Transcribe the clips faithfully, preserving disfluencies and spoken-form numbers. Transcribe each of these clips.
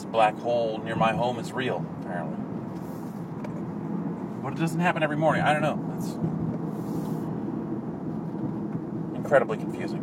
black hole near my home is real, apparently. But it doesn't happen every morning. I don't know. It's incredibly confusing.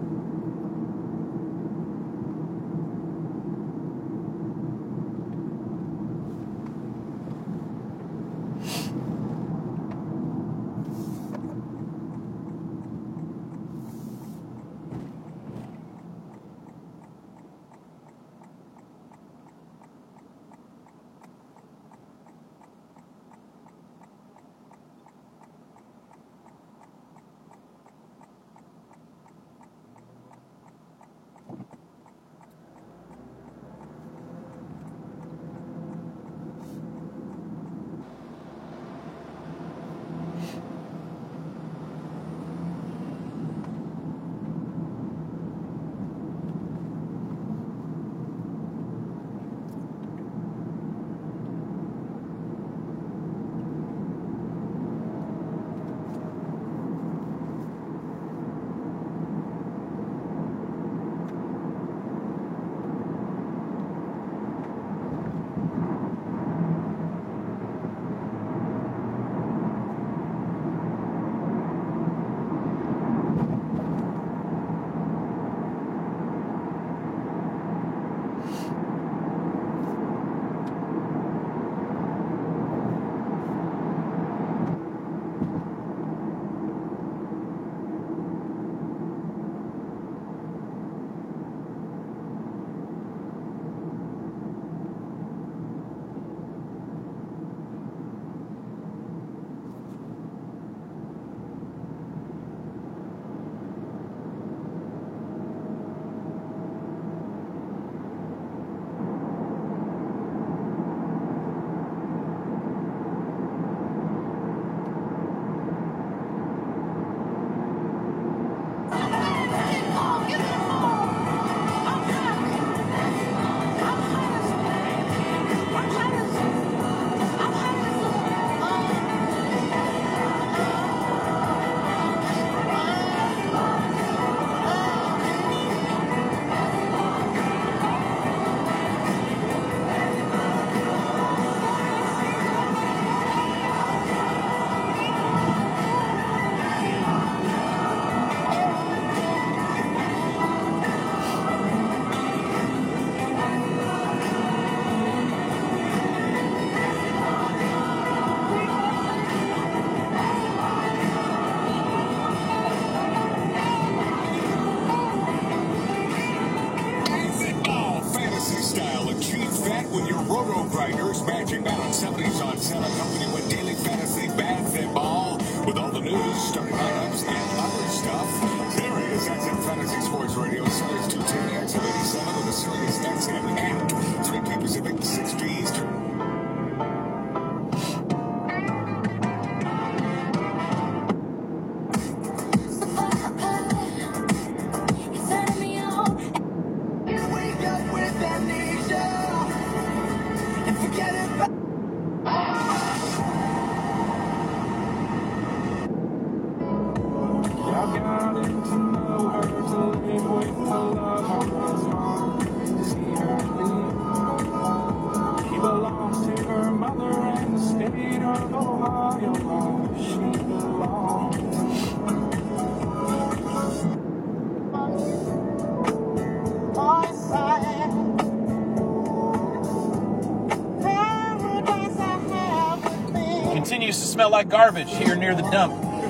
Continues to smell like garbage here near the dump.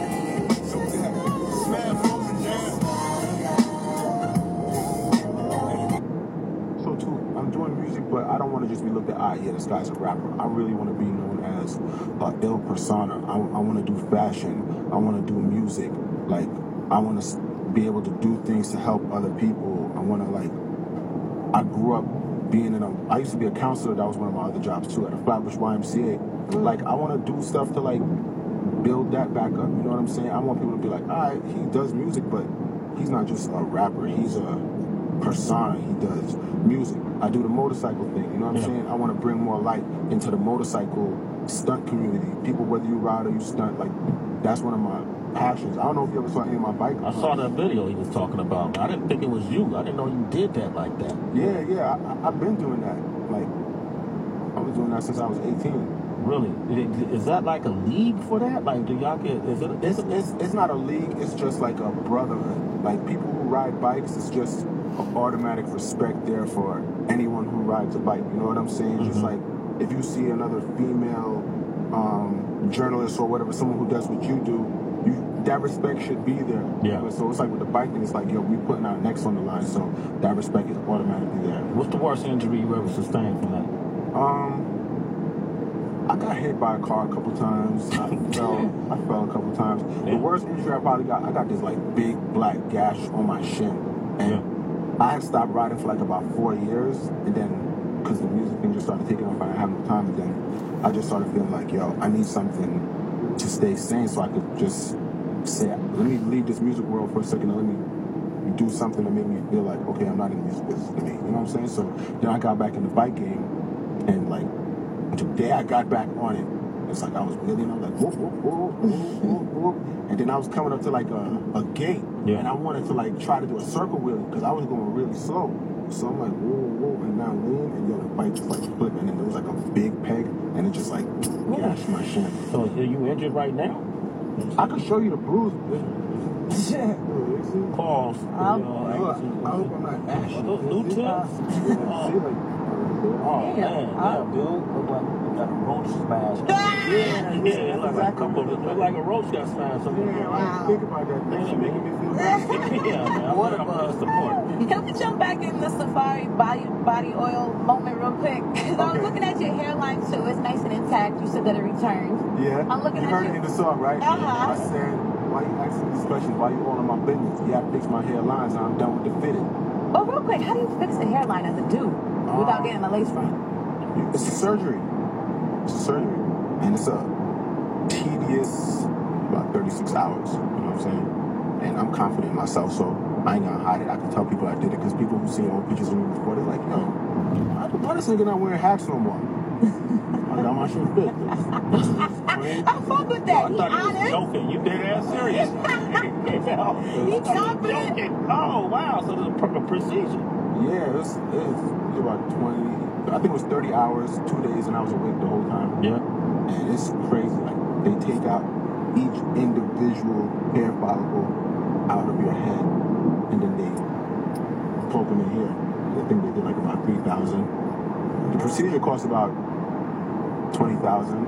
So too, I'm doing music, but I don't want to just be looked at, ah, yeah, this guy's a rapper. I really want to be known as a ill persona. I, I want to do fashion. I want to do music. Like, I want to be able to do things to help other people. I want to, like, I grew up being in a, I used to be a counselor. That was one of my other jobs too, at a Flatbush Y M C A. Like, I want to do stuff to, like, build that back up. You know what I'm saying? I want people to be like, all right, he does music, but he's not just a rapper. He's a persona. He does music. I do the motorcycle thing. You know what I'm yeah. saying? I want to bring more light into the motorcycle stunt community. People, whether you ride or you stunt, like, that's one of my passions. I don't know if you ever saw any of my bike. I saw that video he was talking about. I didn't think it was you. I didn't know you did that like that. Yeah, yeah. I, I've been doing that. Like, I was doing that since I was eighteen. Really? Is that like a league for that? Like, do y'all get? Is it? It's, it's it's not a league. It's just like a brotherhood. Like, people who ride bikes, it's just an automatic respect there for anyone who rides a bike. You know what I'm saying? Mm-hmm. Just like if you see another female um, journalist or whatever, someone who does what you do, you that respect should be there. Yeah. So it's like with the biking, it's like, yo, we putting our necks on the line, so that respect is automatically there. What's the worst injury you ever sustained from that? Um. I got hit by a car a couple times. I fell. I fell a couple times. Yeah. The worst injury I probably got, I got this like big black gash on my shin, and Yeah. I had stopped riding for like about four years, and then because the music thing just started taking off, I didn't have no time. And then I just started feeling like, yo, I need something to stay sane, so I could just say, let me leave this music world for a second, and let me do something to make me feel like, okay, I'm not in the music business to me. You know what I'm saying? So then I got back in the bike game, and like. Today I got back on it. It's like I was wheeling, I was like, whoop, whoop, whoop, whoop, whoop, whoop. And then I was coming up to like a, a gate, Yeah. and I wanted to like try to do a circle wheel because I was going really slow. So I'm like, whoa, whoa, and now lean, and yo, the bike just like flipped, and then there was like a big peg, and it just like gashed my shin. So are you injured right now? I could show you the bruise. Pause. Um, You know, Look, like, I hope I'm not ashy. Those new tips? Yeah, see, like, Oh, Yeah. man. Uh, Yeah, dude. Look like, look like a roach smash. Yeah, yeah, it look like a couple of, look like a roach got smashed. So, yeah, I didn't think about that. Thanks for making me feel better. yeah, man. I'm, Water I'm bug. here support. Can we jump back in the Safari body body oil moment real quick? Because I was Okay. looking at your hairline too. It's nice and intact. You said that it returned. Yeah. I'm looking you at heard you. it in the song, right? Uh-huh. I said, why you asking these questions? Why you all in my business? Yeah, I fixed my hairlines and I'm done with the fitting. But real quick, how do you fix the hairline as a dude without Um, getting a lace front? It's a surgery. It's a surgery. And it's a tedious, about thirty-six hours. You know what I'm saying? And I'm confident in myself, so I ain't gonna hide it. I can tell people I did it because people who see old pictures of me before, they're like, yo, why, why this nigga not wearing hats no more? I got my shit fit. I fuck with Oh, that. I He thought he was honest. joking. You dead ass serious. He confident. Joking. Oh, wow. So there's a proper procedure. Yeah, it was, it was about twenty, I think it was thirty hours, two days, and I was awake the whole time. Yeah. And it's crazy. Like, they take out each individual hair follicle out of your head, and then they poke them in here. I think they did like about three thousand. The procedure costs about twenty thousand,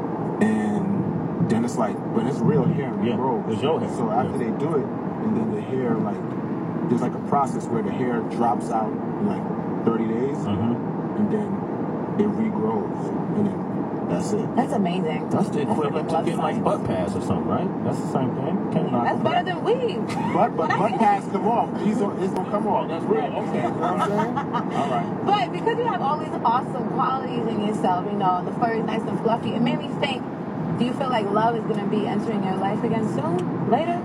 and then it's like, but it's real hair and it Yeah, grows. it's your hair. So after Yeah. they do it, and then the hair, like, there's like a process where the hair drops out in like thirty days, Mm-hmm. and then it regrows, and then that's it. That's amazing. That's the equivalent to Love getting like science. butt pads or something, right? That's the same thing. Can't knock That's it better back. than weave. But but butt pads come off. These are it's gonna come off. That's real. Okay. You know what I'm saying? All right. But because you have all these awesome qualities in yourself, you know, the fur is nice and fluffy, it made me think, do you feel like love is going to be entering your life again soon? Later?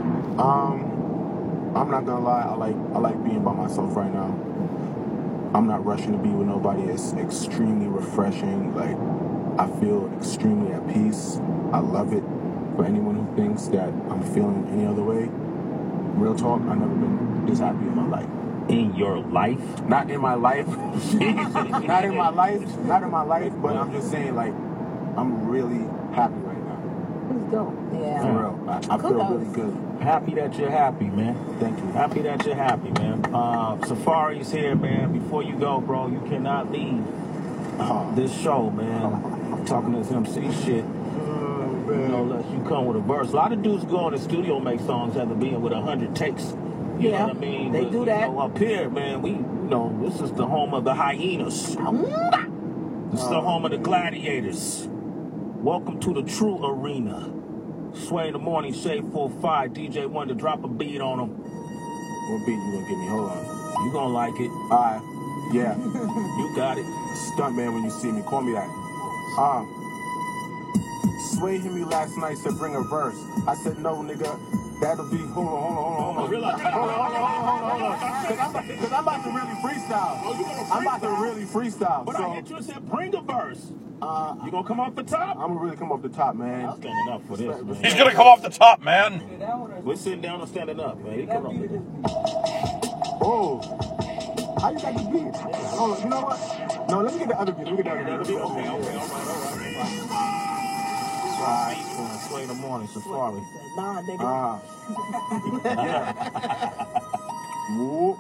Um, I'm not gonna lie. I like I like being by myself right now. I'm not rushing to be with nobody. It's extremely refreshing. Like, I feel extremely at peace. I love it. For anyone who thinks that I'm feeling any other way, real talk, I've never been this happy in my life. In your life? Not in my life. Not in my life. Not in my life. But I'm just saying, like, I'm really happy right now. Who's dope? For Yeah. real. I, I feel Kudos. really good. Happy that you're happy, man. Thank you. Happy that you're happy, man. Uh, Safari's here, man. Before you go, bro, you cannot leave Oh, this show, man. I'm talking this M C shit. oh, You know, man. unless you come with a verse. A lot of dudes go in the studio and make songs after being with a hundred takes. You Yeah, know what I mean? they But, do you that. know, up here, man, we, you know, this is the home of the hyenas. This is the home of the gladiators. Welcome to the true arena. Sway in the morning, Shade four five, D J one to drop a beat on them. What beat you gonna give me? Hold on. You gonna like it. Alright. Yeah. You got it. Stunt man when you see me. Call me that. Um. Sway hit me last night, said bring a verse. I said no, nigga. That'll be. Hold on, hold on, hold on, hold on. Relax. Hold on, hold on, hold on, hold on, hold on. Cause I'm, about- Cause I'm about to really freestyle. Oh, you gonna I'm about to freestyle? really freestyle. But I So, hit you and said, bring a verse. uh, You gonna come off the top? I'm gonna really come off the top, man. I'm standing up for this, He's man. gonna come off the top, man. We're sitting down and standing up, man. He come up. Oh. How you got the beat? Hold on, you know what? No, let me get the other beat. Let me get the other beat. Okay, okay, all right, all right. Alright, Sway in the morning, Safari. Nah, nigga. Ah. Whoop.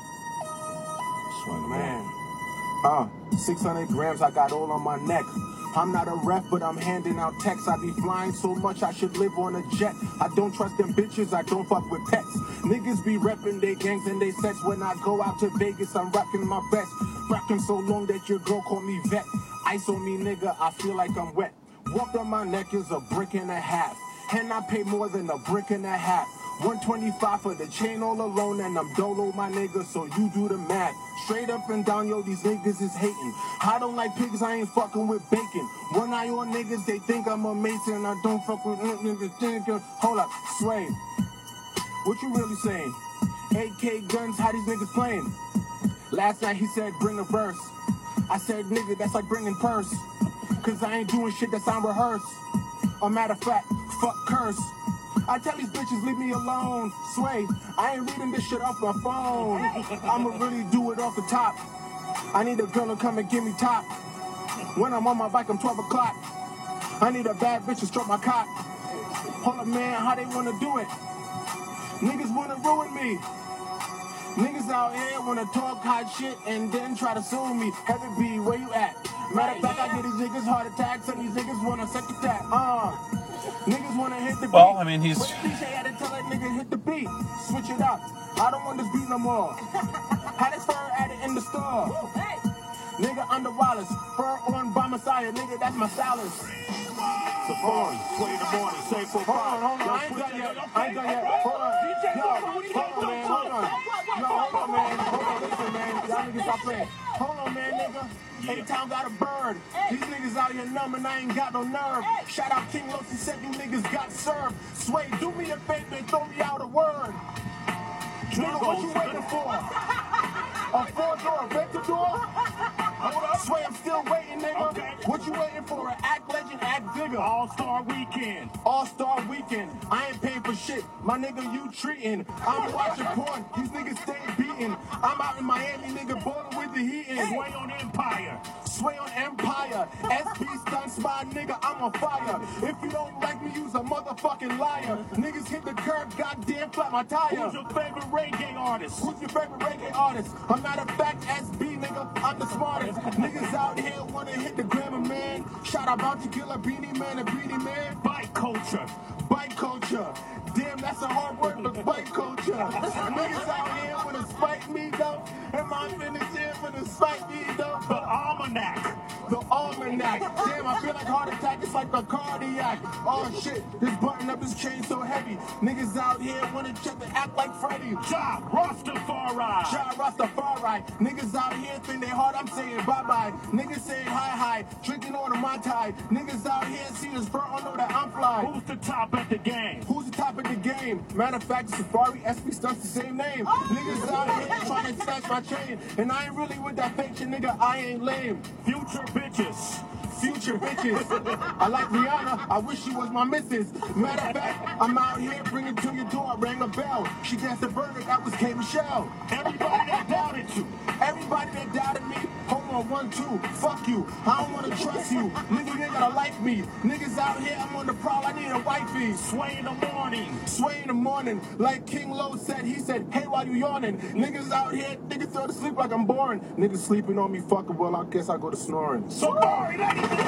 Sway in the Man. morning. Uh, six hundred grams I got all on my neck. I'm not a ref, but I'm handing out texts. I be flying so much I should live on a jet. I don't trust them bitches, I don't fuck with pets. Niggas be repping they gangs and they sets. When I go out to Vegas, I'm rocking my vest. Rocking so long that your girl call me vet. Ice on me, nigga, I feel like I'm wet. Walk on my neck is a brick and a half. And I pay more than a brick and a half. one twenty-five for the chain all alone, and I'm dolo, my nigga, so you do the math. Straight up and down, yo, these niggas is hating. I don't like pigs, I ain't fucking with bacon. One eye on niggas, they think I'm a mason. I don't fuck with niggas. Hold up, Sway. What you really saying? A K guns, how these niggas playing? Last night he said, bring a verse. I said, nigga, that's like bringing purse. Cause I ain't doing shit that's on rehearse. A matter of fact, fuck curse. I tell these bitches, leave me alone. Sway, I ain't reading this shit off my phone. I'ma really do it off the top. I need a girl to come and give me top. When I'm on my bike, I'm twelve o'clock. I need a bad bitch to stroke my cock. Hold up, man, how they wanna do it? Niggas wanna ruin me. Niggas out here wanna talk hot shit and then try to sue me. Heavy B, where you at? Matter of fact, I get these niggas heart attacks and these niggas wanna second that. Uh, niggas wanna hit the beat. Well, I mean, he's- But the D J had to tell that nigga hit the beat. Switch it up. I don't want this beat no more. Had this fur at it in the store. Nigga under Wallace, fur on by Messiah. Nigga, that's my stylist. Safari, Sway in the morning, say for Hold on, hold on, I ain't done yet. I ain't done yet. Hold on. Yo, hold on, man, hold on. Yo, hold on, man. Hold on, listen, man. Y'all niggas stop playing. Hold on, man, nigga. A-Town got a bird. These niggas out here numb and I ain't got no nerve. Shout out King Los, he said you niggas got served. Sway, do me a favor and throw me out a word. Nigga, what you waiting for? A four-door Ventador? Hold up. Sway, I'm still waiting, nigga. Okay. What you waiting for? An act legend, act bigger. All-Star Weekend. All-Star Weekend. I ain't paying for shit. My nigga, you treating. I'm watching porn. These niggas stay beating. I'm out in Miami, nigga, bowling with the heat in. Sway on Empire. Sway on Empire. S B stunts my nigga, I'm on fire. If you don't like me, use a motherfucking liar. Niggas hit the curb, goddamn flat my tire. Who's your favorite reggae artist? Who's your favorite reggae artist? A matter of fact, S B, nigga, I'm the smartest. Niggas out here wanna hit the grammar, man. Shout out Bounty Killer, Beanie Man, and Beanie Man. Bike culture. Bike culture. Damn, that's a hard word, but bike culture. Niggas out here wanna spike me, though. And my finish here wanna spike me, though. The Almanac. The almanac. Damn, I feel like heart attack. It's like a cardiac. Oh shit, this button up, this chain so heavy. Niggas out here wanna check the act like Freddy. Ja Rastafari. Ja Rastafari. Niggas out here think they hard. I'm saying bye bye. Niggas saying hi hi. Drinking on a Mai Tai. Niggas out here see this fur. I know that I'm fly. Who's the top at the game? Who's the top of the game? Matter of fact, Safari, S B stunts the same name. Niggas out here trying to snatch my chain. And I ain't really with that fake shit, nigga. I ain't lame. Future bitches. Future bitches. I like Rihanna. I wish she was my missus. Matter of fact, I'm out here bringing to your door. Rang a bell. She danced a burger. That was K. Michelle. Everybody that doubted you. Everybody that doubted me, hold on, one, two, fuck you. I don't wanna trust you. Niggas ain't gonna like me. Niggas out here, I'm on the prowl. I need a wifey. Sway in the morning. Sway in the morning, like King Lo said, he said, hey, why you yawning? Niggas out here, niggas throw to sleep like I'm boring. Niggas sleeping on me, fucking well, I guess I go to snoring. Safari, ladies and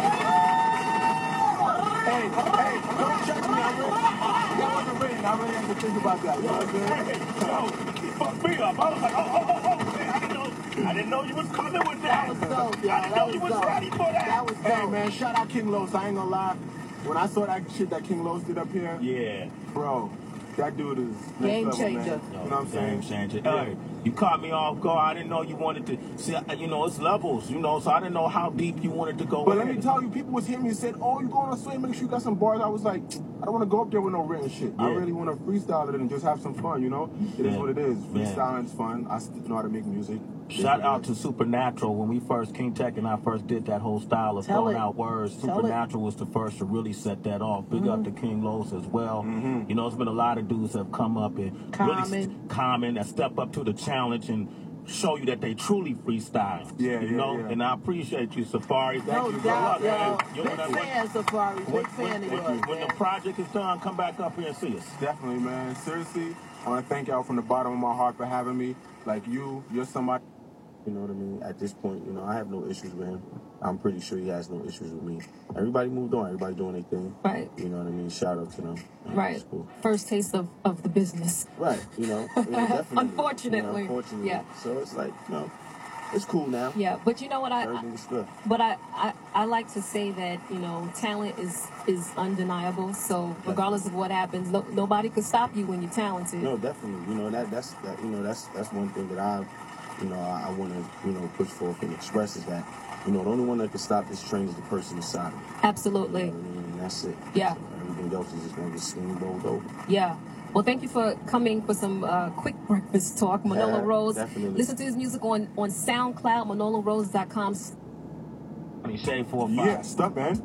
Hey, hey, don't judge me, I really, that wasn't written, I really have to think about that, you know what I'm saying? Hey, yo, you fucked me up. I was like, oh, oh, oh, oh, man, I didn't know, I didn't know you was coming with that. That was dope, y'all. I didn't That know was you was dope. ready for that. That was Hey, dope. man, shout out King Los, I ain't gonna lie. When I saw that shit that King Los did up here, Yeah. bro, that dude is next Game level, changer. man. You know what I'm saying? Game changer. Yeah. Hey, you caught me off guard. I didn't know you wanted to see. You know, it's levels. You know, so I didn't know how deep you wanted to go. But let me in. tell you, people was hearing me and said, oh, you going on swing, make sure you got some bars. I was like, I don't want to go up there with no written shit. I Yeah. really want to freestyle it and just have some fun, you know? It is Yeah. what it is. Yeah. Freestyling's fun. I still know how to make music. Shout out to Supernatural. When we first, King Tech and I first did that whole style of Tell throwing it. out words, Tell Supernatural was the first to really set that off. Big up to King Los as well. You know, there's been a lot of dudes that have come up and really Common. common that step up to the challenge and show you that they truly freestyle. Yeah, you yeah, know. yeah. And I appreciate you, Safari. Thank No you, bro. doubt, Good luck, yo. man. You Big know, when- fan, Safari. Big When, fan when, of when, yours, when the man. project is done, come back up here and see us. Definitely, man. Seriously, I want to thank y'all from the bottom of my heart for having me. Like you, you're somebody. You know what I mean? At this point, you know, I have no issues with him. I'm pretty sure he has no issues with me. Everybody moved on. Everybody doing their thing. Right. You know what I mean? Shout out to them. Man, Right. it's cool. First taste of, of the business. Right. You know, yeah, definitely. Unfortunately. You know, unfortunately. Yeah. So it's like, you know, it's cool now. Yeah, but you know what I, I Everything is good. but I, I I like to say that, you know, talent is is undeniable. So regardless of what happens, no, nobody could stop you when you're talented. No, definitely. You know that that's that. You know that's that's one thing that I, you know, I, I want to you know push forth and express is that, you know, the only one that can stop this train is the person inside of it. Absolutely. You know what I mean? And that's it. Yeah. So everything else is just going to get steamrolled over. Yeah. Well, thank you for coming for some uh, quick breakfast talk, Manolo Yeah, Rose. definitely. Listen to his music on, on SoundCloud, manolo rose dot com. Shade four five. Yeah, stop, man.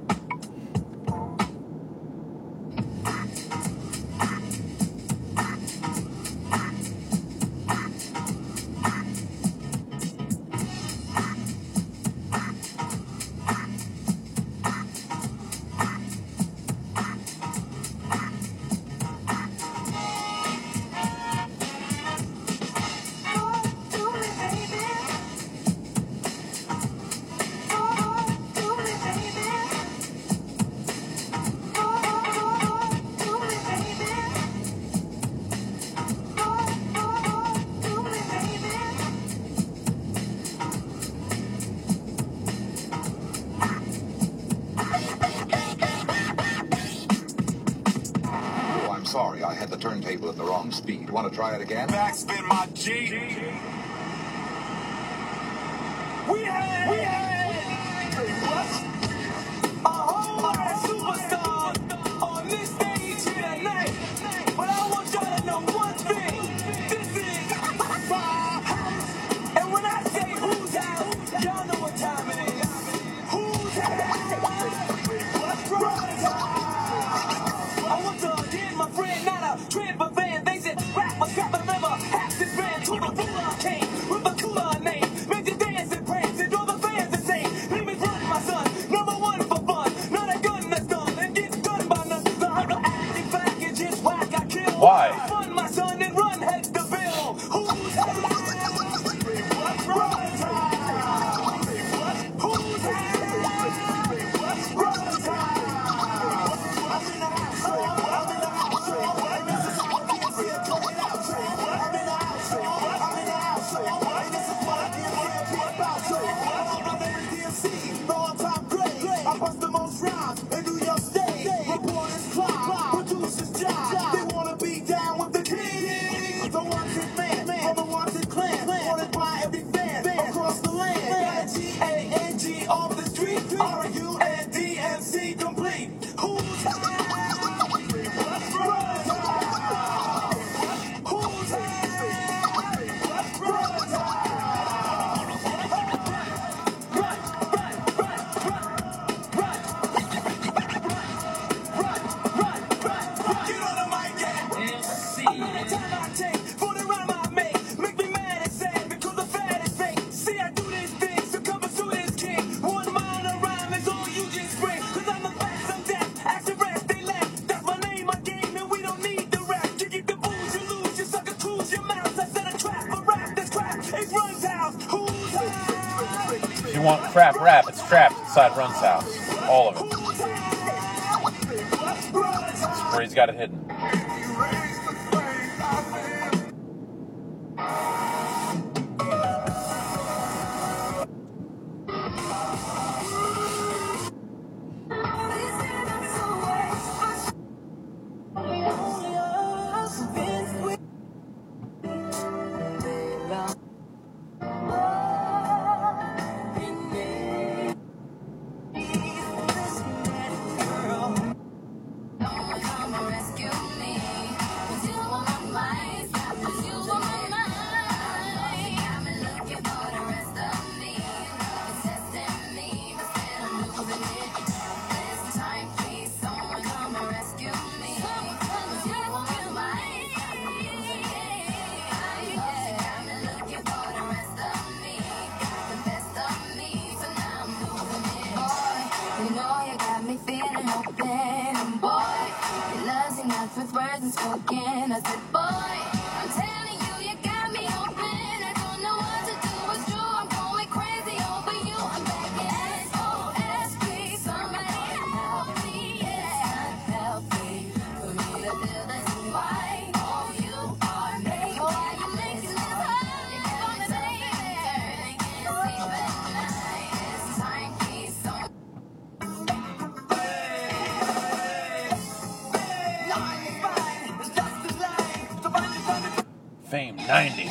Oh, I'm sorry. I had the turntable at the wrong speed. Want to try it again? Backspin my G. We had, we had a whole lot of superstars on this stage here tonight. But I want y'all to know one thing. This is my house. And when I say whose house, y'all know what time it is. Whose house? Brother's house. I want to again, my friend, not a trend but fan. They said rap was crap, but never half this brand. To the ruler came with a cooler name. Made you dance and prance and draw the fans insane. Let me run, my son, number one for fun. Not a gun that's done and gets done by none. The other acting back and just whack, I kill. Why? Fun, my son, and run heads the bill. Who's house? Brother's house. Who's house? Brother's house. I'm in the house. I'm in the house. I'm in the house. I'm in the house. I'm in the house. And this is what I can't say about you. I'm a very D M C, all-time great. I bust the most rhymes in New York State. Reporters climb, producers job. They wanna be down with the king. The wanted man, from the wanted clan. Wanted by every fan across the land. Got a G A N G off the street. R U N D M C complete. Who's house? Brother's house. Who's house? Brother's house. Run, run, run, run, run. Run, run, run, run. Get on the mic and M C. The time I take for the rhyme I make. Make me mad and sad because the fat is fake. See, I do this thing, so come pursue this king. One mile a rhyme is all you just bring. Cause I'm the best of death. Action rest, they laugh. That's my name, my game, and we don't need the rap. You get the booze, you lose, you sucker cruise your mouth. I set a trap for rap, this crap. It's Run's house. Who's house? If you want crap rap, it's trapped inside Run's house. All of it. Who's house? Brother's house. Where he's got it hidden. Come rescue me. enough with words unspoken. I said, boy, I'm telling you, you got me open. I don't know what to do, what's true. I'm going crazy over you. I'm back in S O S, please. Somebody help me, yeah, help me. For me to feel this why all you are made. Why you making this hard? Gonna say it, turning into night. It's time, please. So Fame ninety.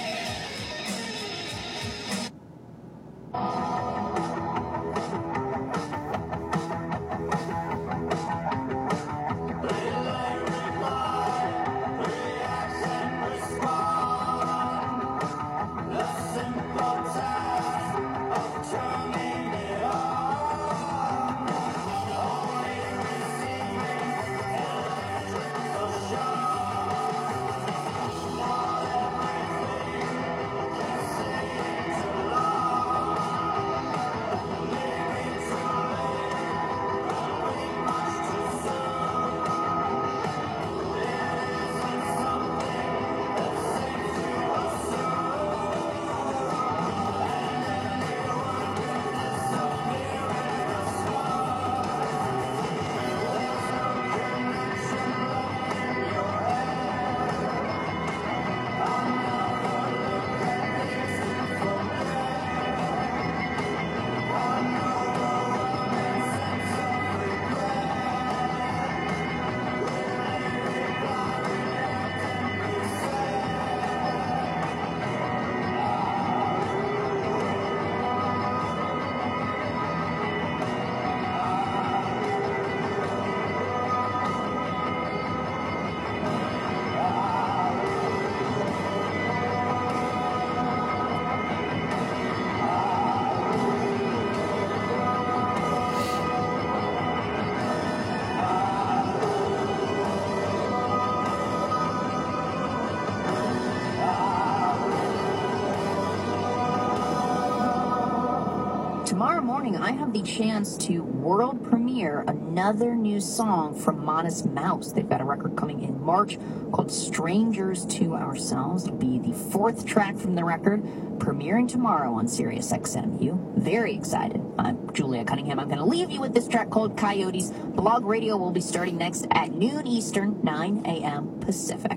Tomorrow morning, I have the chance to world premiere another new song from Modest Mouse. They've got a record coming in March called Strangers to Ourselves. It'll be the fourth track from the record, premiering tomorrow on Sirius X M U. Very excited. I'm Julia Cunningham. I'm going to leave you with this track called Coyotes. Blog Radio will be starting next at noon Eastern, nine a.m. Pacific.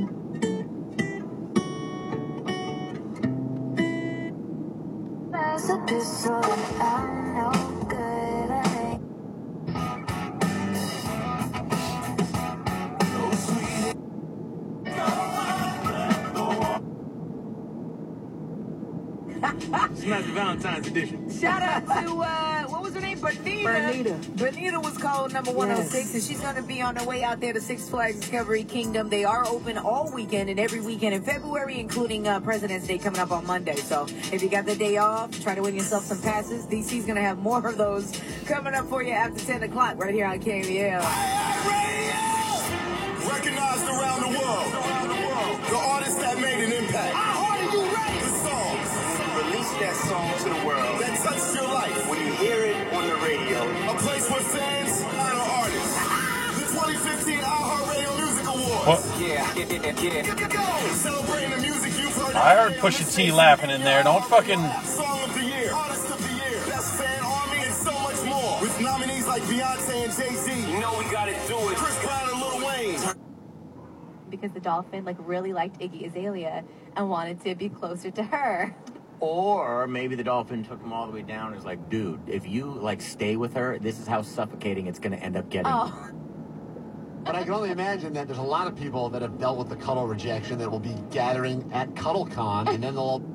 There's a pistol and I'm no good at it. Smash Valentine's edition. Shout out to, uh, what was her name? Bernita. Bernita. Bernita was called number one oh six, Yes. and she's going to be on her way out there to Six Flags Discovery Kingdom. They are open all weekend and every weekend in February, including uh, President's Day coming up on Monday. So if you got the day off, try to win yourself some passes. D C's going to have more of those coming up for you after ten o'clock right here on K M E L. Recognized around the world. The artists that made an impact. How hard are you ready? The songs. Release that song to the world. That touched your life. When you hear it on the radio. A place where fans honor artists. The twenty fifteen iHeartRadio Music Awards. What? Yeah, yeah, yeah. Celebrating the music you've heard. I heard Pusha T laughing in there. Don't fucking. Song of the year. Artist of the year. Best fan army and so much more. With nominees like Beyonce and Jay-Z. You know we gotta do it. Chris Brown and Lil Wayne. Because the dolphin like really liked Iggy Azalea and wanted to be closer to her. Or maybe the dolphin took him all the way down and was like, dude, if you like stay with her, this is how suffocating it's going to end up getting. Oh. But I can only imagine that there's a lot of people that have dealt with the cuddle rejection that will be gathering at CuddleCon, and then they'll all...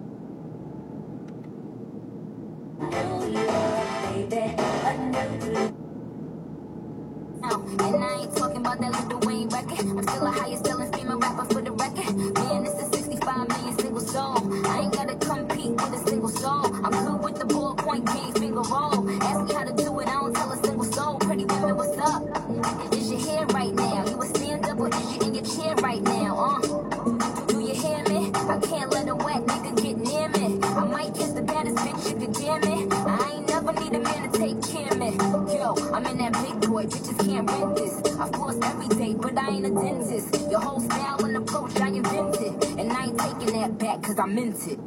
And I ain't talking about that Lil Wayne record. I'm still a highest selling female rapper for the record. Man, this is sixty-five million single song. I ain't gotta compete with a single song. I'm good with the ballpoint game, finger roll. Ask me how to do it, I don't tell a single soul. Pretty women, what's up? Is your hair right now? You a stand up or is you in your chair right now? Uh, do you hear me? I can't let a wet nigga get near me. I might kiss the baddest bitch you could damn it. I ain't never need a man to take care of me. Yo, I'm in that big boy, bitches can't rent this. I floss every day, but I ain't a dentist. Your whole style and approach I invented. And I ain't taking that back cause I meant it.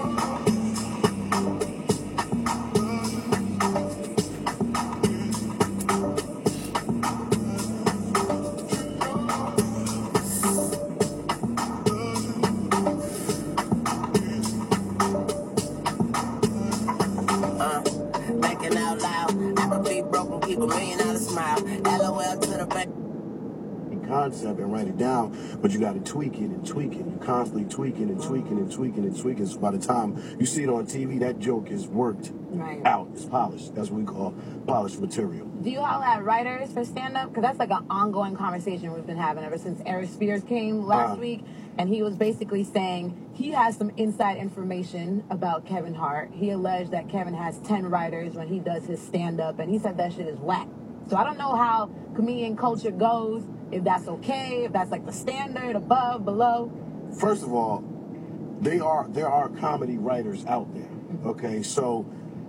Concept and write it down, but you got to tweak it and tweak it. You constantly tweaking and tweaking and tweaking and tweaking. So by the time you see it on T V, that joke is worked Right. out. It's polished. That's what we call polished material. Do you all have writers for stand-up? Because that's like an ongoing conversation we've been having ever since Eric Spears came last Uh. week. And he was basically saying he has some inside information about Kevin Hart. He alleged that Kevin has ten writers when he does his stand-up. And he said that shit is whack. So I don't know how comedian culture goes, if that's okay, if that's like the standard, above, below. First of all, they are there are comedy writers out there. Okay, so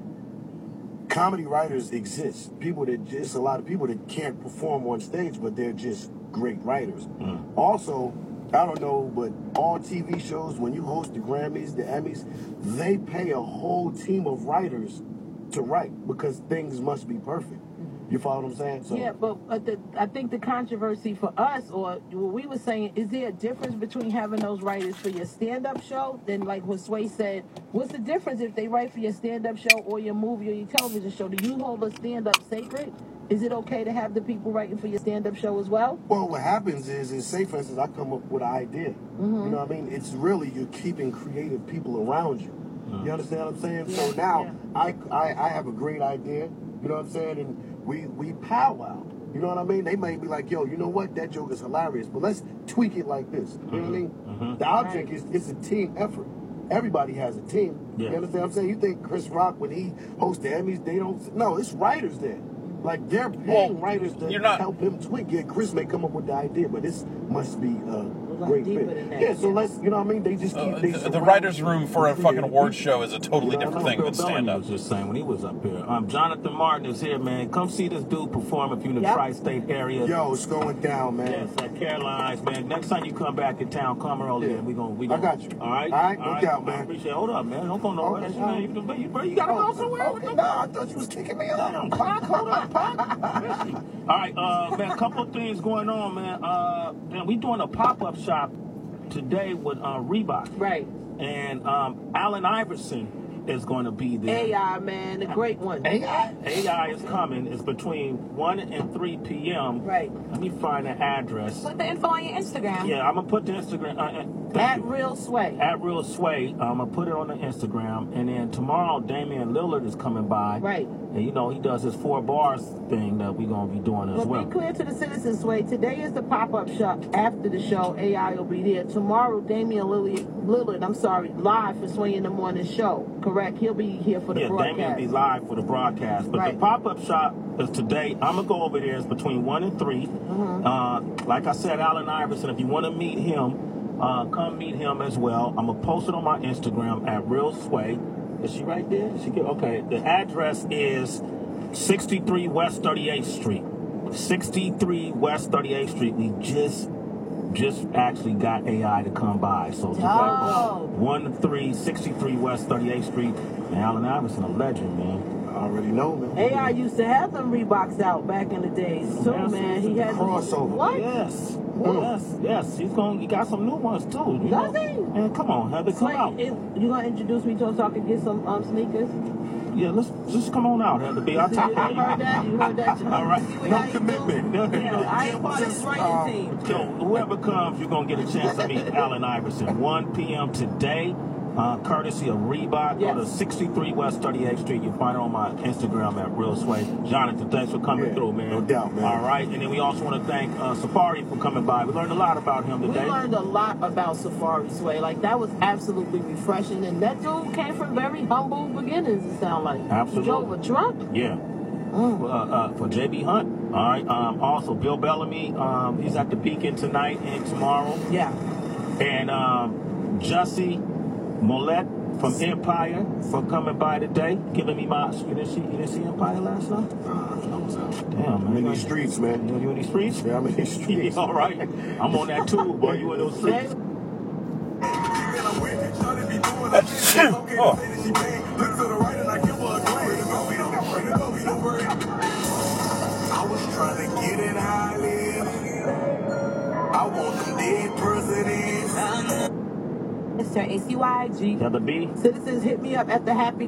comedy writers exist. People that just a lot of people that can't perform on stage, but they're just great writers. Mm. Also, I don't know, but all T V shows, when you host the Grammys, the Emmys, they pay a whole team of writers to write because things must be perfect. You follow what I'm saying? So Yeah, but uh, the, I think the controversy for us, or what we were saying, is there a difference between having those writers for your stand-up show? Then, like what Sway said, what's the difference if they write for your stand-up show or your movie or your television show? Do you hold a stand-up sacred? Is it okay to have the people writing for your stand-up show as well? Well, what happens is, is say for instance, I come up with an idea. Mhm. You know what I mean? It's really you're keeping creative people around you. You understand what I'm saying? Yeah, so now yeah. I, I I have a great idea. You know what I'm saying? And we we powwow. You know what I mean? They might be like, yo, you know what? That joke is hilarious, but let's tweak it like this. You know what I mean? Mhm. The object is it's a team effort. Everybody has a team. Yeah. You understand what I'm saying? You think Chris Rock, when he hosts the Emmys, they don't... No, it's writers there. Like, they're paying Well, writers to you're not- help him tweak. Yeah, Chris may come up with the idea, but this must be a great deeper fit. than that, Yeah, so yeah. let's, you know what I mean? They just keep... Uh, they the, the surround writer's you room with for a fucking creative award people. show is a totally You know, different I thing know than Bill Bellamy stand-up. was just saying when he was up here. Um, Jonathan Martin is here, man. Come see this dude perform if you're in the Yep. tri-state area. Yo, it's going down, man. Yes, at Caroline's, man. Next time you come back in town, come early, Yeah. and we gonna we I gonna. got you. All right, All right, no doubt, I man. appreciate it. Hold up, man. Don't go nowhere. Okay, That's- all right. you, you, bro, you gotta go somewhere. Okay, no, I thought you was kicking me out. Damn, Pac, hold up, Pac. All right, uh, man. A couple of things going on, man. Uh, man, we doing a pop-up shop today with uh, Reebok, Right. and um, Allen Iverson is going to be there. A I, man, the great one. A I? A I is coming. It's between one and three p.m. Right. Let me find the address. Put the info on your Instagram. Yeah, I'm gonna put the Instagram. Uh, uh, thank At you. Real Sway. At Real Sway. I'm gonna put it on the Instagram, and then tomorrow Damian Lillard is coming by. Right. And you know he does his four bars thing that we're gonna be doing as But well. be clear to the citizens, Sway. Today is the pop-up shop. After the show, A I will be there. Tomorrow, Damian Lillard, Lillard, I'm sorry, live for Sway in the Morning show. Correct? He'll be here for the Yeah, broadcast. Damian be live for the broadcast. But Right. the pop-up shop is today. I'm going to go over there. It's between one and three. Mhm. Uh, like I said, Allen Iverson, if you want to meet him, uh, come meet him as well. I'm going to post it on my Instagram at Real Sway. Is she right there? Is she get, okay. The address is sixty-three West thirty-eighth Street. sixty-three West thirty-eighth Street. We just just actually got A I to come by. So Oh. one three sixty-three West thirty-eighth Street. And Allen Iverson, a legend, man. I already know, man. A I used to have them Reeboks out back in the days too, Yes, man. He had crossover. What? Yes. Mm. Yes, yes. He's going he got some new ones too. You Does know? he? Man, come on, Heather, come Sway, out. it- you gonna introduce me to him so I can get some um, sneakers? Yeah, let's just come on out, Heather B. I'll You take heard that? You heard that? All right. See what No how you do? commitment. No, Yeah, no. I ain't part of this writing Um, team. So whoever comes, you're gonna get a chance to meet Allen Iverson. one p.m. today, uh, courtesy of Reebok. Yes. Go to sixty-three West thirty-eighth Street. You'll find it on my Instagram at Real Sway. Jonathan, thanks for coming Yeah, through, man. no doubt, man. All right, and then we also want to thank uh, Safari for coming by. We learned a lot about him We today. learned a lot about Safari Sway. Like, that was absolutely refreshing. And that dude came from very humble beginnings, it sounded like. Absolutely. He drove a truck. Yeah. Mm. Uh, uh, for J B Hunt. All right. Um, also, Bill Bellamy. Um, he's at the Beacon tonight and tomorrow. Yeah. And um, Jussie Mollett from Empire for coming by today, giving me my. You didn't see, you didn't see Empire last night? Nah, I was out. Damn, man. I'm in these streets, man. You, you in these streets? Yeah, I'm in these streets. All right. I'm on that too, boy. You in those streets? Oh. I was trying to get in Highland. I want them dead presidents. Mister A C Y G. Got the B. Citizens hit me up at the happy.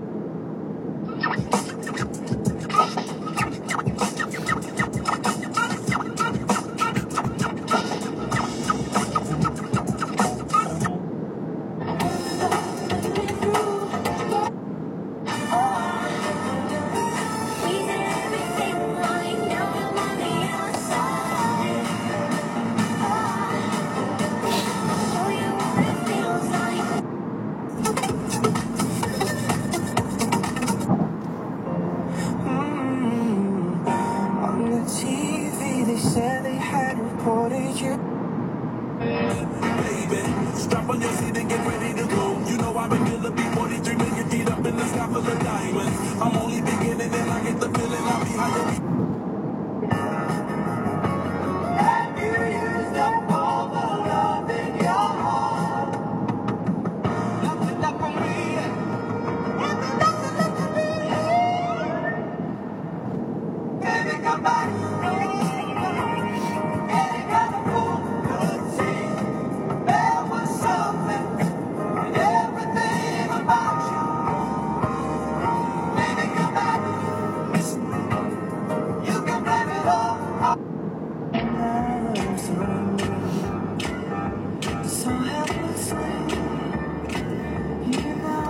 On the T V, they said they had reported you. Baby, strap on your seat and get ready to go. You know I'm a killer, be forty-three million feet up in the sky full of diamonds. I'm only beginning and I get the feeling I'll be higher. Have you used up all the love in your heart? Nothing left for me. Nothing left for me. Baby, come back. Any kind of fool could see there was something in everything about you. Baby, come back. You can blame it all. I'm surrounded, so helplessly. You know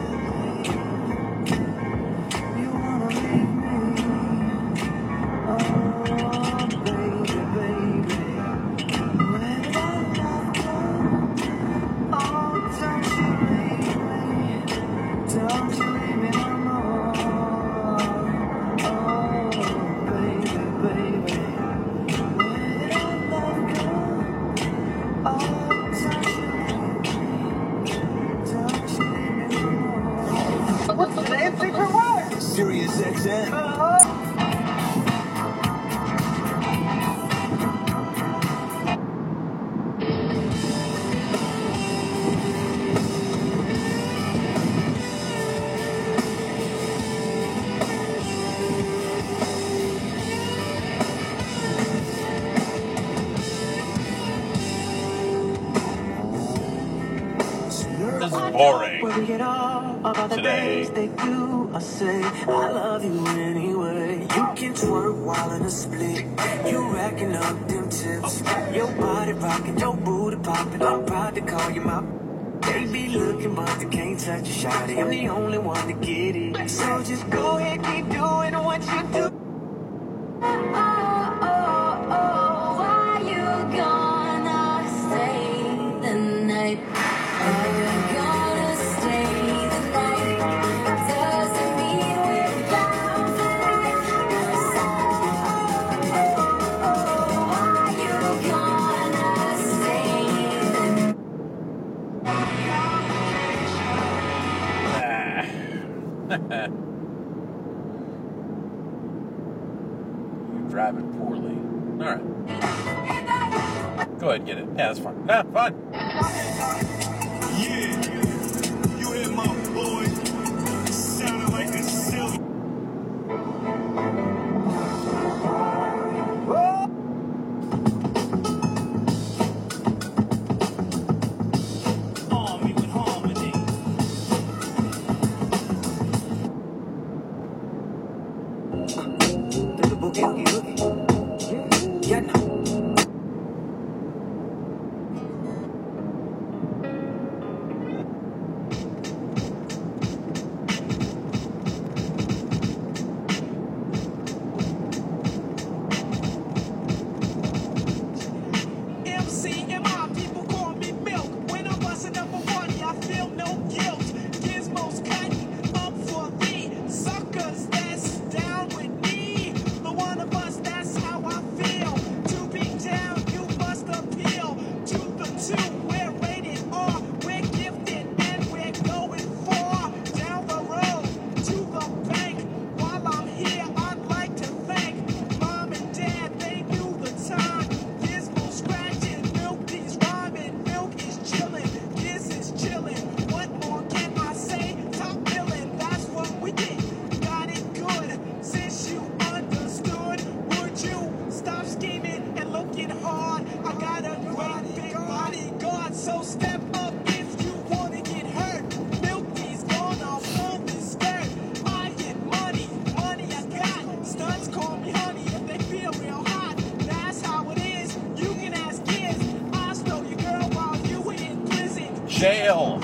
you wanna leave me. Oh, baby, baby, where did our love go? Oh, don't you leave me, don't you leave me no more. Oh, baby, baby, where did our love go? Oh, don't you leave me, don't you leave me no more. What's the name? Secret word? Sirius X M. This is boring. Worry at all about the Today. things they do or say. I love you anyway. You can twerk while in a split. You racking up them tips. Your body rocking, your booty popping. I'm proud to call you my. They be looking, but they can't touch a shot. I'm the only one to get it. So just go ahead, keep doing what you do. Oh, oh, oh, why you gonna stay the night? Are you gonna stay the night? Doesn't mean we're bound for life. So, oh, oh, why you gonna stay the Ah. You're driving poorly. All right. Go ahead and get it. Yeah, that's fine. Nah, fine. Yeah, you hear my voice sounding like a silly. Army with harmony. Do the boogie oogie oogie. Yeah, no. jail.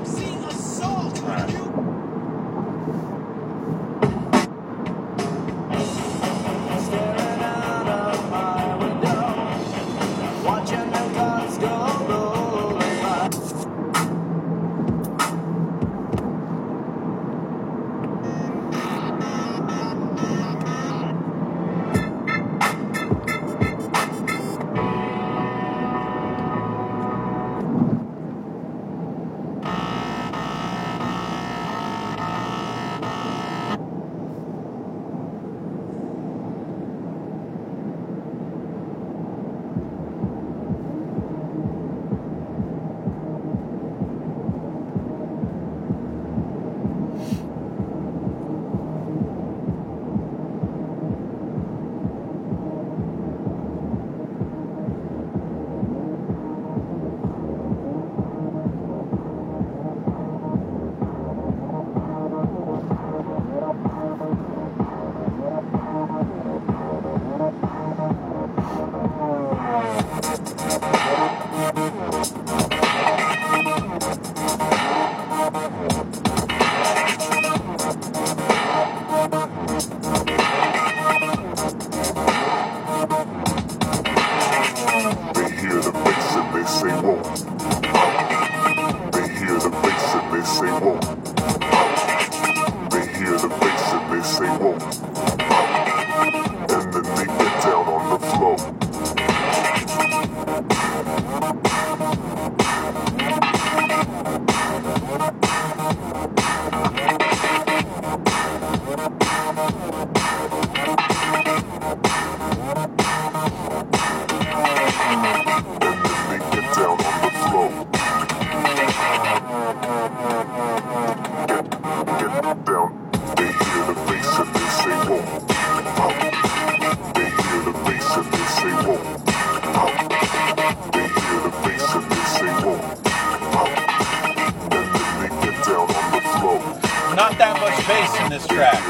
Not that much bass in this track.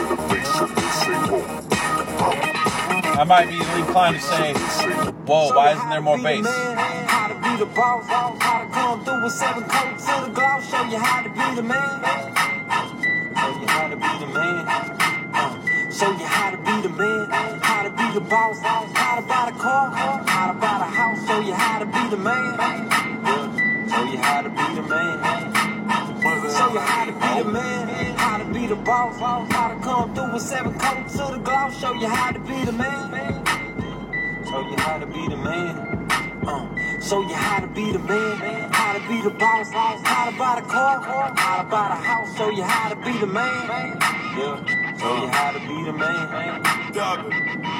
I might be inclined to say, whoa, why isn't there more bass? How to be the boss, how to come through with seven coats to the gloss, show you how to be the man. Show you how to be the man. Uh, show you how to be the man, how to be the boss, how to buy the car, how to buy the house, show you how to be the man. Yeah. Show you how to be the man. Show you how to be the man, how to be the boss, how to come through with seven coats to the gloss, show you how to be the man. Show you how to be the man. Uh, show you how to be the man, how to be the boss, how to buy the car, how to buy the house, show you how to be the man. Yeah, show you how to be the man. Dogger,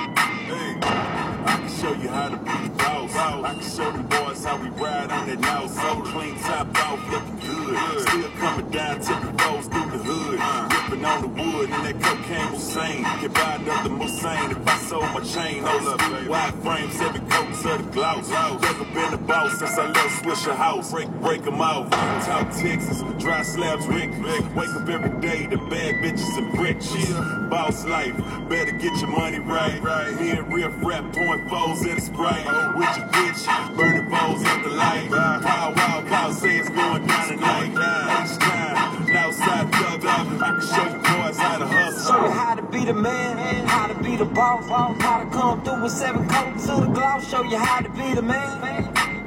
hey, I can show you how to be the boss. I can show the boys how we ride on that now. So clean top off, looking good. Still coming down till the rolls through the hood. Ripping on the wood and that cocaine was sane. Get by another Musain if I sold my chain. Hold up, wide frames, heavy coats of the gloss. Never been a boss since I left Swisher House. Break, break them off. Talk Texas, dry slabs, Rick. Wake up every day, the bad bitches and bricks. Boss life, better get your money right. Here, real rap, pouring foes in the Sprite. With your bitch, burning bowls at the light. Pow, wow, cow say it's going down tonight. H-time, outside thug up. I can show you boys how to hustle. Show you how to be the man, how to be the boss, how to come through with seven coats to the gloss, show you how to be the man.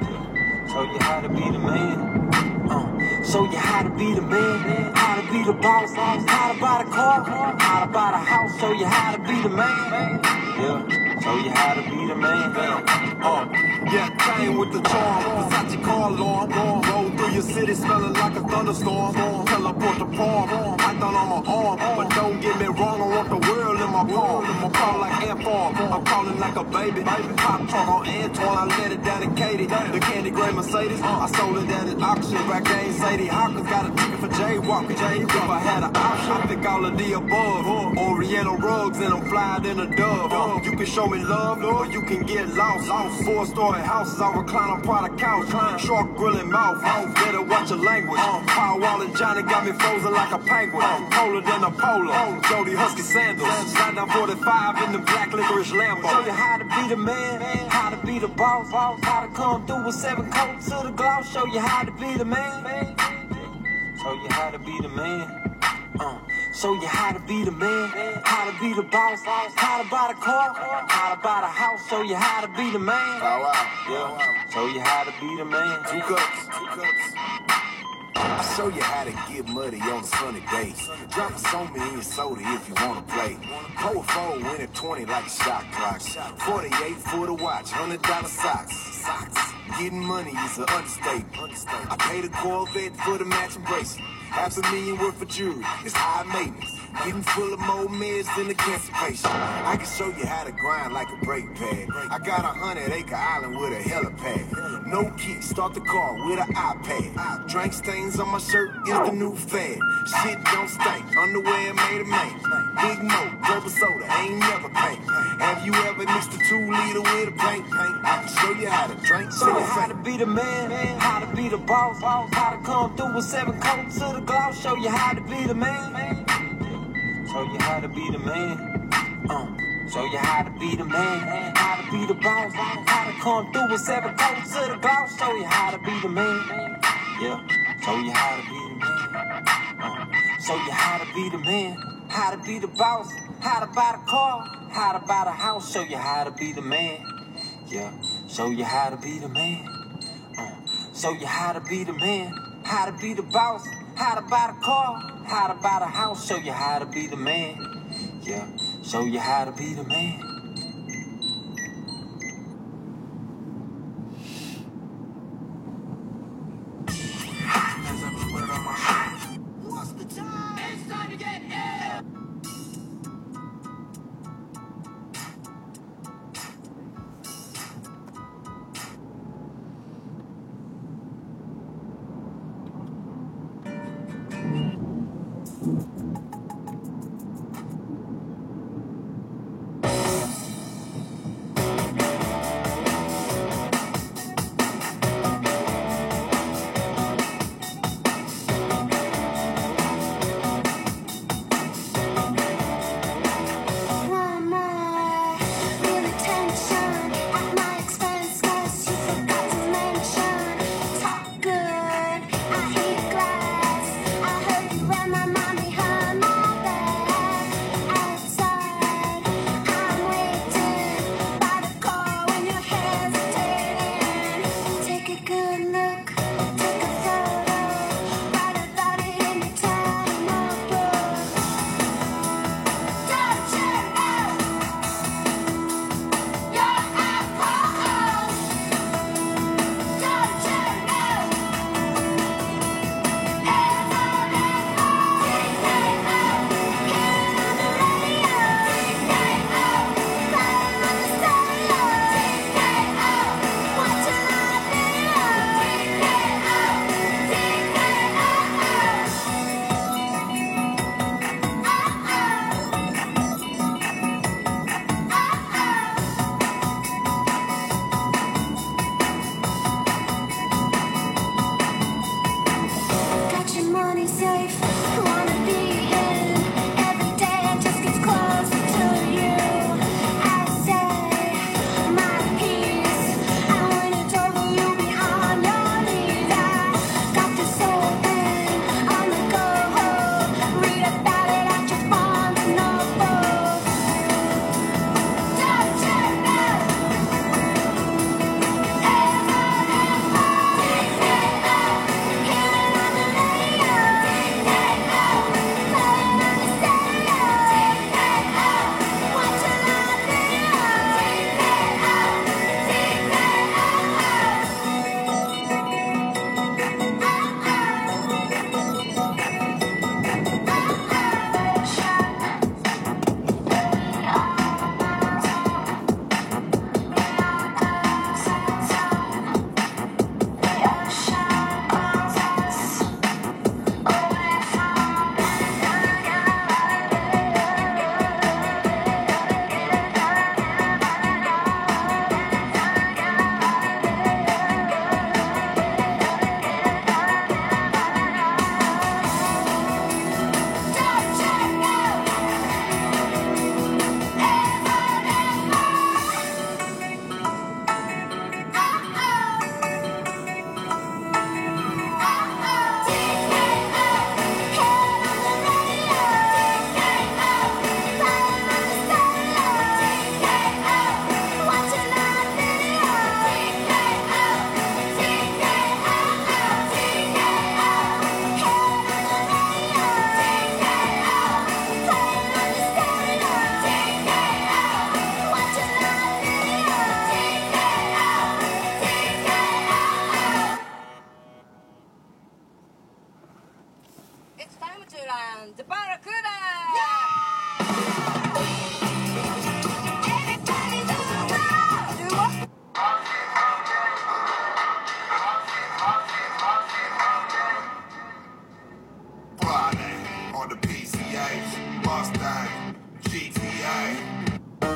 Show you how to be the man. Uh, show you how to be the man, how to be the boss, how to buy the car, how to buy the house, show you how to be the man. Yeah, show you how to be the man. Uh, yeah, came with the charm, Versace car alarm. Roll through your city smelling like a thunderstorm. Teleport the palm, python on my arm. But don't get me wrong, I want the world in my palm. I'm calling like Ant Farm, I'm calling like a baby. Pop trunk on Antoine, I let it down to Katie. The candy gray Mercedes, I sold it down at auction. Back game, Sadie Hawkins got a ticket for Jaywalking. If I had an option, I pick all of the above. Oriental rugs and I'm flying in a dove. You can show me love, or you can get lost. Four-story houses, I recline on product couch. Shark grilling mouth, better watch your language. Power Wall and Johnny got me frozen like a penguin. Polar than a polo, Jody Husky sandals. Slide down forty-five in the black licorice Lambo. Show you how to be the man, man. How to be the boss, boss. How to come through with seven coats to the gloss. Show you how to be the man. Show you how to be the man. Uh, show you how to be the man. How to be the boss. How to buy the car. How to buy the house. Show you how to be the man. Yeah. Show you how to be the man. Two cups. Two cups. I show you how to get muddy on sunny days. Drop a song in your soda if you wanna play. Pull a four, win a twenty like a shot clock. forty-eight for the watch, one hundred dollar socks. Socks. Getting money is an understatement. I paid a Corvette for the matching bracelet. Half a million worth of jewelry, it's high maintenance. Getting full of more meds than a cancer patient. I can show you how to grind like a brake pad. I got a hundred acre island with a helipad. No key, start the car with an iPad. Drink stains on my shirt is the new fad. Shit don't stink, underwear made of man. Big Mo, double soda, ain't never paint. Have you ever mixed a two liter with a paint? I can show you how to drink. Show you how to be the man, how to be the boss, how to come through with seven coats to the gloss. Show you how to be the man. Show you how to be the man. Uh, show you how to be the man, how to be the boss, how to come through with seven coats to the gloss. Show you how to be the man. Yeah. Show you how to be the man. Uh, show you how to be the man, how to be the boss, how to buy the car, how to buy the house. Show you how to be the man. Yeah. Show you how to be the man. Uh, show you how to be the man, how to be the boss, how to buy the car, how to buy the house. Show you how to be the man. Yeah. Show you how to be the man. What's the time? It's time to get ill. Talk good, I hate glass. I heard you ran my mommy home. and Barracuda! Friday on the P C H, Mustang, G T A.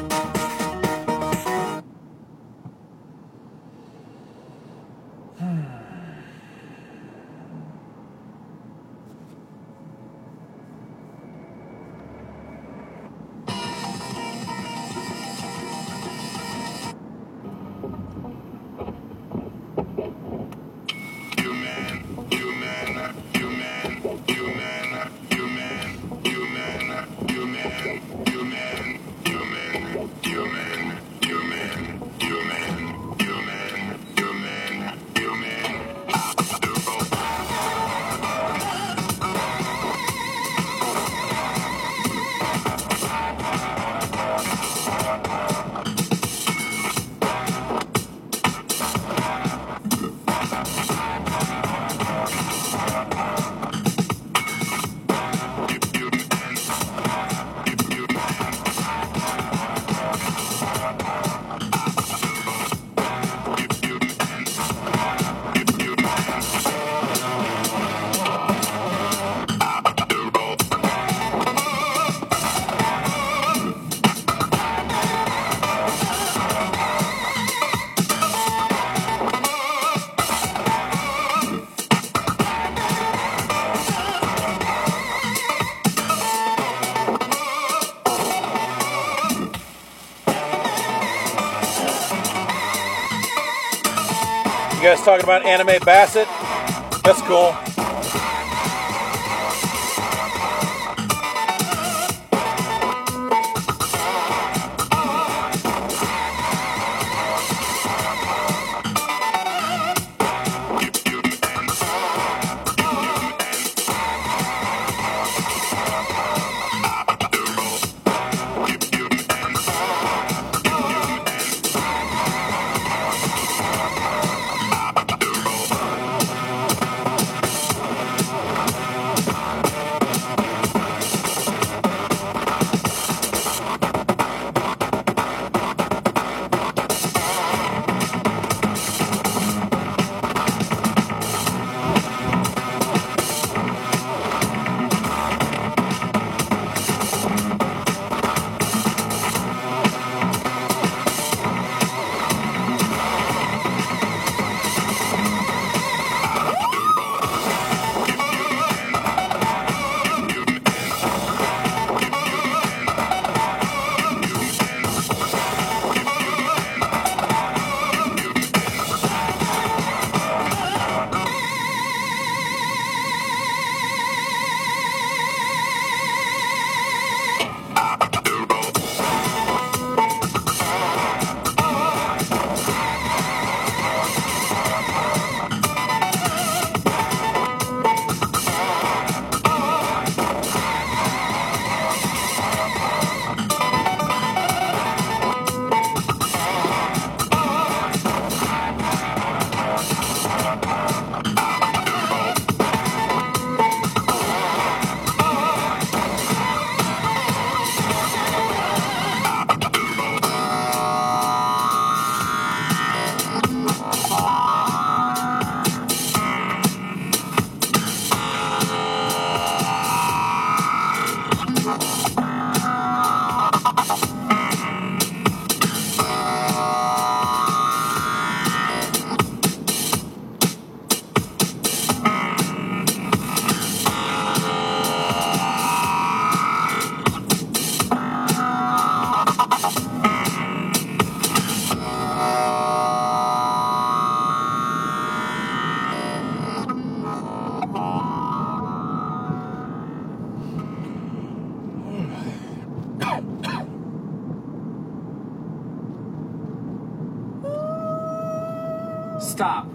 You guys talking about Anime Bassett? That's cool. Stop.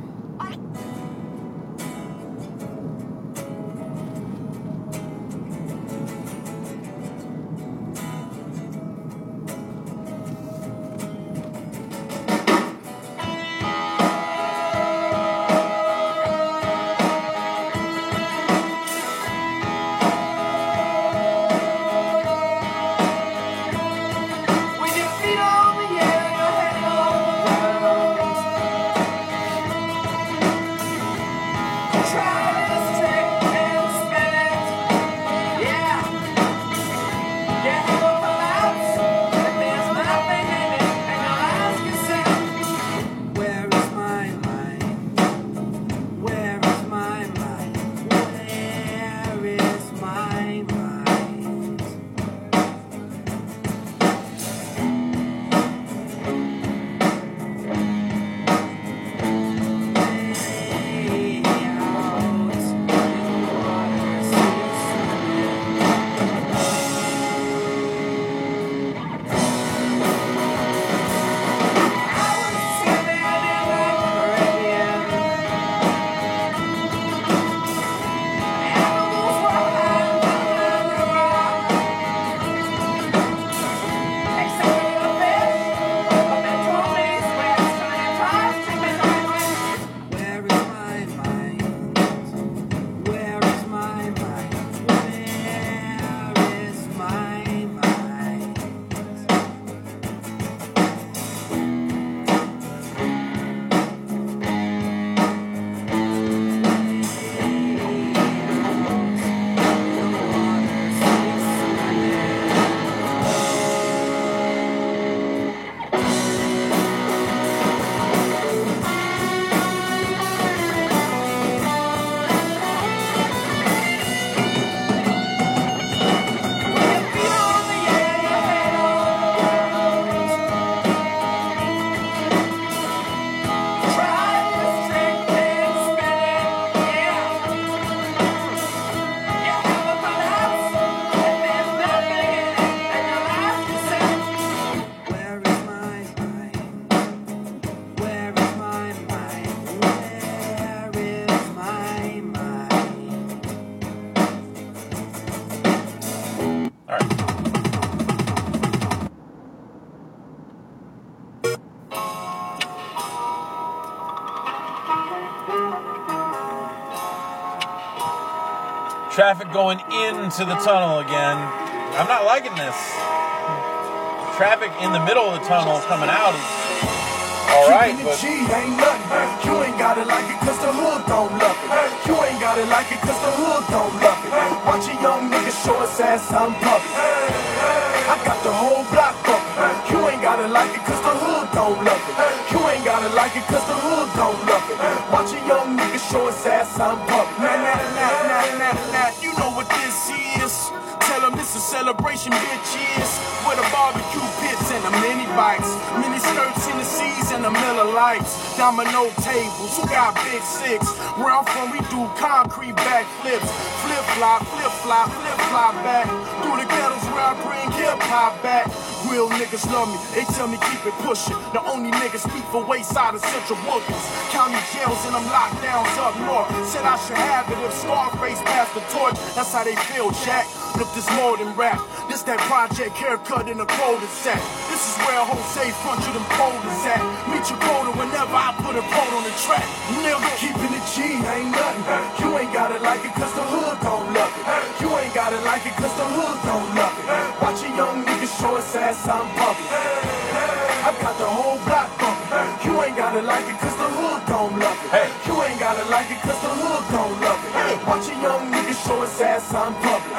Traffic going into the tunnel again. I'm not liking this. Traffic in the middle of the tunnel coming out is alright, but G ain't nothing. You ain't gotta like it cause the hood don't love it. You ain't gotta like it cause the hood don't love it. Watch a young nigga show his ass on public. I got the whole block bumping. You ain't gotta like it cause the hood don't love it. You ain't gotta like it cause the hood don't love it. Watch a young nigga show his ass on public. Nah, nah, nah, nah, nah, nah. You know what this is. Tell them this is celebration, bitches. With a barbecue pits and the mini bikes. Mini skirts in the seas and the Miller Lights. Domino tables, who got big six? Where I'm from, we do concrete backflips. Flip flop, flip flop, flip flop back. Through the ghettos where I bring hip hop back. Real niggas love me, they tell me keep it pushing. The only niggas speak for wayside of Central Bookings. County jails and them lockdowns up north. Said I should have it if Scarface passed the torch. That's how they feel, Jack. Look, this more than rap. This that project haircut in a cul-de-sac. This is where Jose front you them quotas at. Meet your quota whenever I put a quote on the track. Nigga, keeping it G ain't nothing. You ain't gotta like it cause the hood don't love it. You ain't gotta like it cause the hood don't love it. Watch a young nigga show his ass on public. I got the whole block bumping. You ain't gotta like it cause the hood don't love it. Hey. You ain't gotta like it cause the hood don't love it. Hey. Watch a young nigga show his ass on public.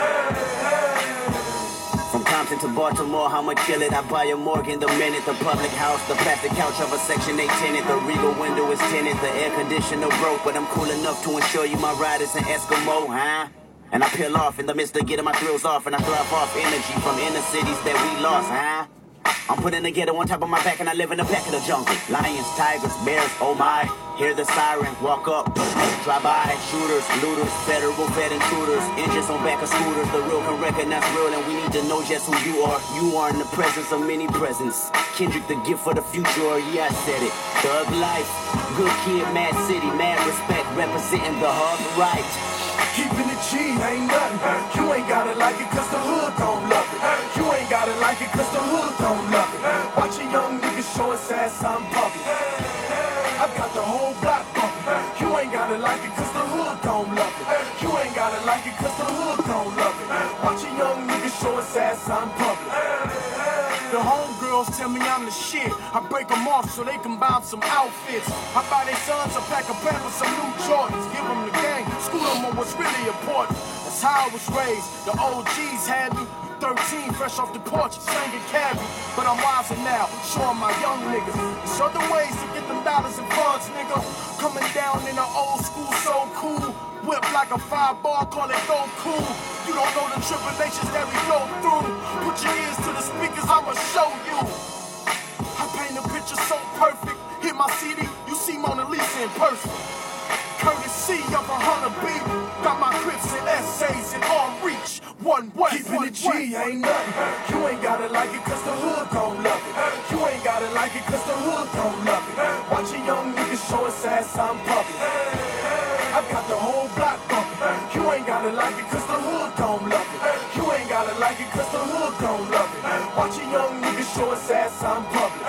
From Compton to Baltimore, I'ma kill it. I buy a Morgan the minute. The public house, the plastic couch of a Section eight tenant. The Regal window is tinted. The air conditioner broke, but I'm cool enough to ensure you my ride is an Eskimo, huh? And I peel off in the midst of getting my thrills off, and I thrive off energy from inner cities that we lost, huh? I'm putting together on top of my back, and I live in the back of the jungle. Lions, tigers, bears, oh my. Hear the siren, walk up, drive by. Shooters, looters, federal vet intruders. Engines on back of scooters. The real can recognize real, and we need to know just who you are. You are in the presence of many presents. Kendrick, the gift for the future, yeah, I said it. Thug life, good kid, mad city, mad respect, representing the hard right. Keeping it G ain't nothing. You ain't gotta like it cause the hood don't love it. You ain't gotta like it cause the hood don't love it. Watch a young nigga show his ass on public. I got the whole block bumping. You ain't gotta like it cause the hood don't love it. You ain't gotta like it cause the hood don't love it. Watch a young nigga show his ass on public. The homegirls tell me I'm the shit. I break them off so they can buy some outfits. I buy their sons a pack of pants with some new Jordans. Give them the game. what's really important. That's how I was raised. The O Gs had me. thirteen, fresh off the porch, slanging carry. But I'm wiser now, showing my young niggas. There's other ways to get them dollars and funds, nigga. Coming down in the old school, so cool. Whip like a fireball, call it go cool. You don't know the tribulations that we go through. Put your ears to the speakers, I'ma show you. I paint a picture so perfect. Hit my C D, you see Mona Lisa in person. Courtesy of a hunter beat. Got my grips and essays in arm reach. One way, keeping it G ain't nothing. You ain't gotta like it cause the hood gon' love it. You ain't gotta like it cause the hood gon' love it. Watching young niggas show his ass I'm pumping. I got the whole block bumping. You ain't gotta like it cause the hood gon' love it. You ain't gotta like it cause the hood gon' love it. Watching young niggas show his ass I'm public.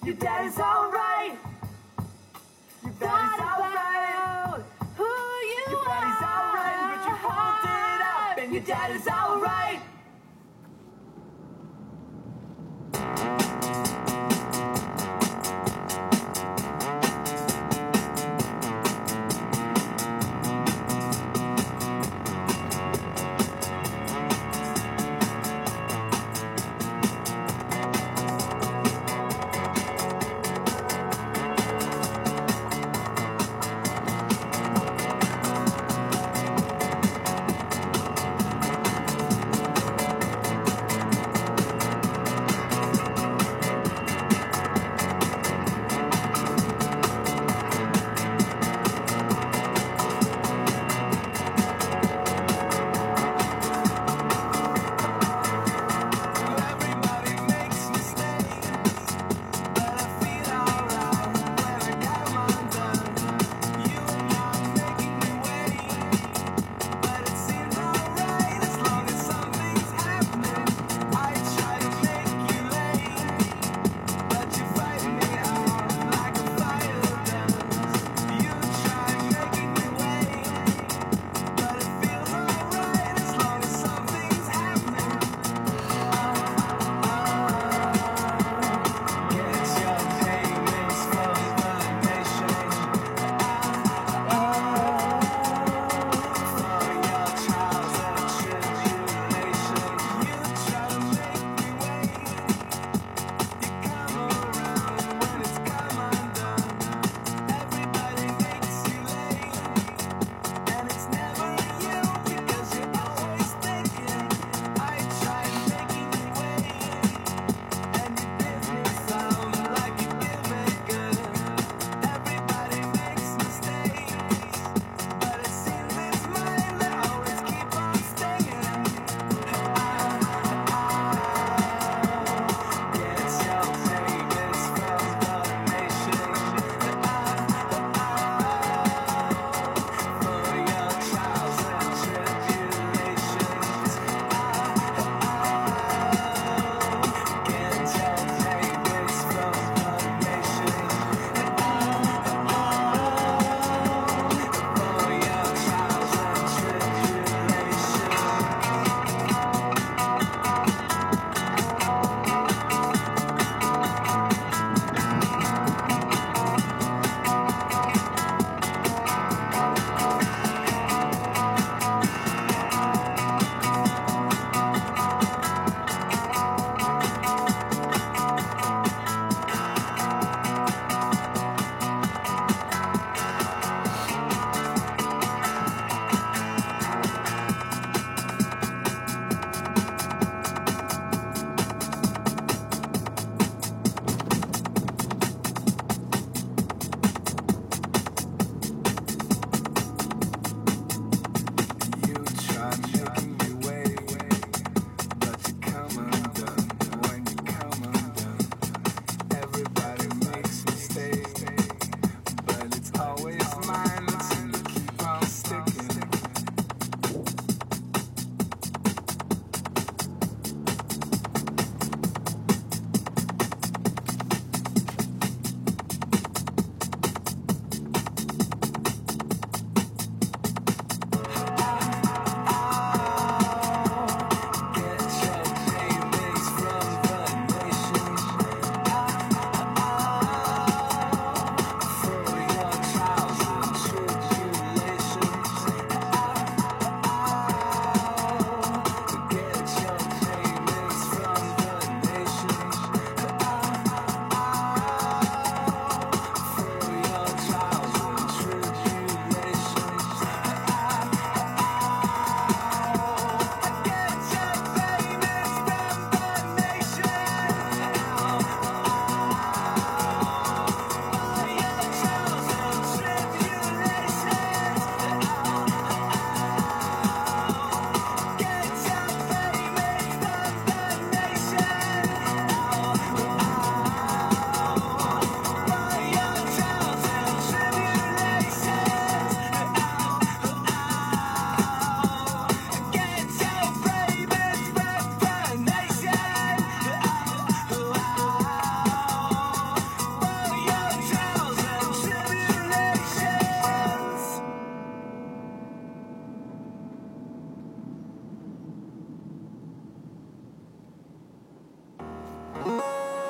Your daddy's alright. Your daddy's alright. Who you Your daddy's alright, but you hold it up, and your daddy's alright.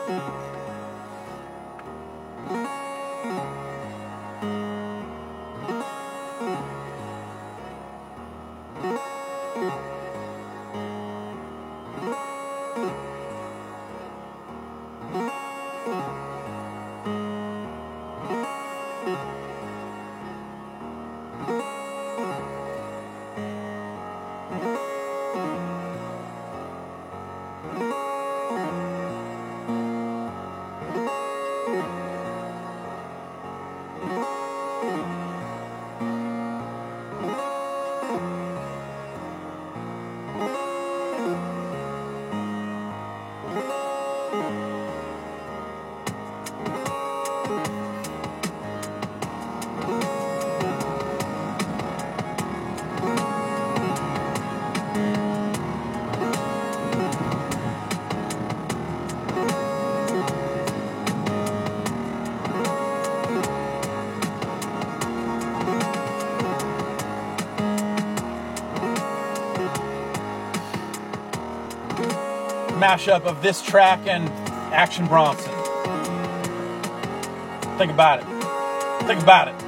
Mashup of this track and Action Bronson. Think about it. Think about it.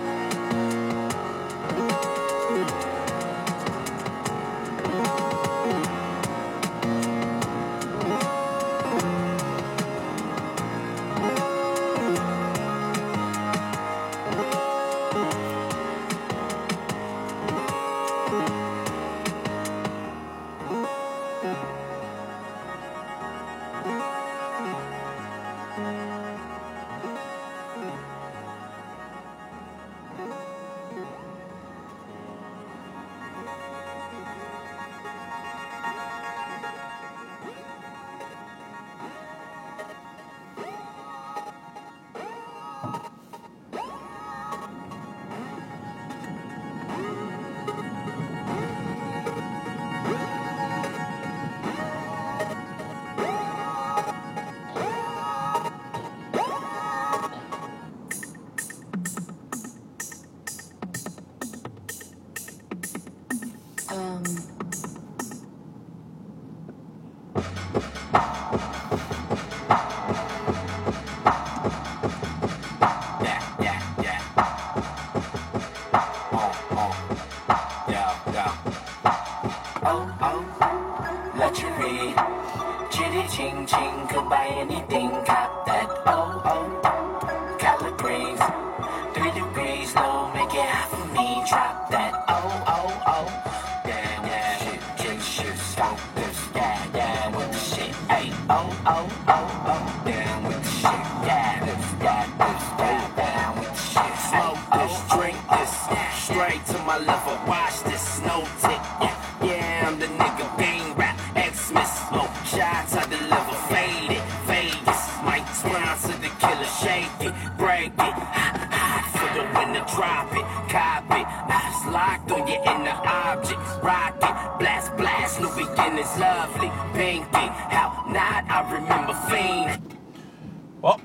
Well,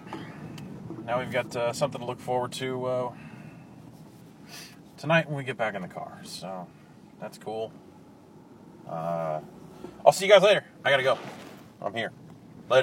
now we've got uh, something to look forward to uh, tonight when we get back in the car. So that's cool. Uh, I'll see you guys later. I gotta go. I'm here.